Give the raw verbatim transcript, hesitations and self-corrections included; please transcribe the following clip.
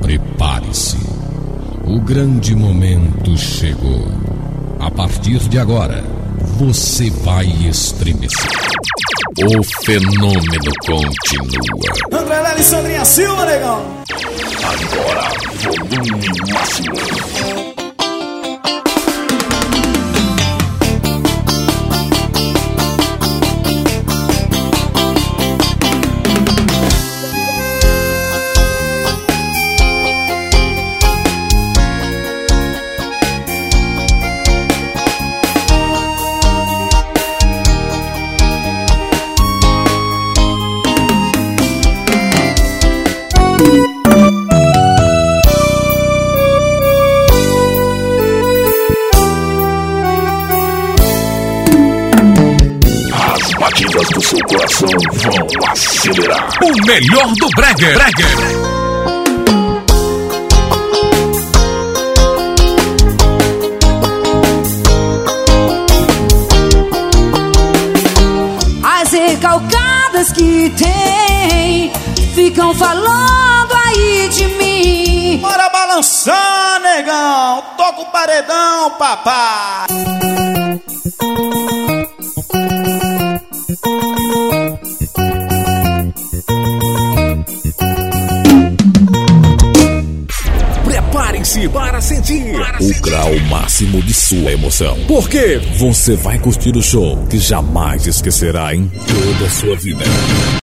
Prepare-se. O grande momento chegou. A partir de agora, você vai estremecer. O fenômeno continua. André Lely e Sandrinha Silva, negão. Agora, volume máximo. Batidas do seu coração vão acelerar. O melhor do Brega. Brega. As recalcadas que tem ficam falando aí de mim. Bora balançar, negão. Toca o paredão, papai. Preparem-se para sentir o grau máximo de sua emoção. Porque você vai curtir o show que jamais esquecerá em toda a sua vida.